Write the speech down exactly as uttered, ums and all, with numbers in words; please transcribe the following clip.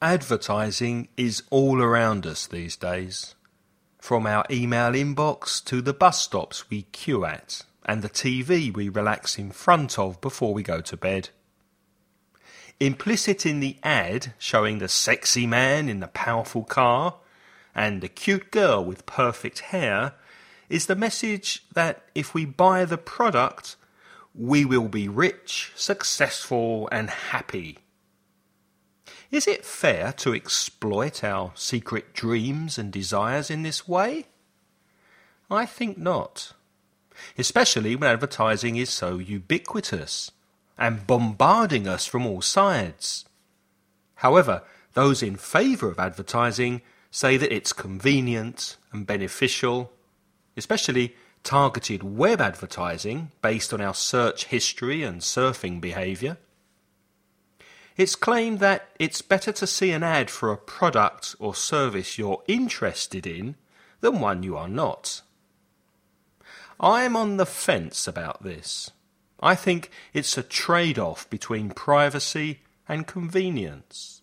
Advertising is all around us these days. From our email inbox to the bus stops we queue at and the T V we relax in front of before we go to bed. Implicit in the ad showing the sexy man in the powerful car and the cute girl with perfect hair is the message that if we buy the product, we will be rich, successful and happy. Is it fair to exploit our secret dreams and desires in this way? I think not, especially when advertising is so ubiquitous and bombarding us from all sides. However, those in favour of advertising say that it's convenient and beneficial, especially targeted web advertising based on our search history and surfing behaviour. It's claimed that it's better to see an ad for a product or service you're interested in than one you are not. I'm on the fence about this. I think it's a trade-off between privacy and convenience.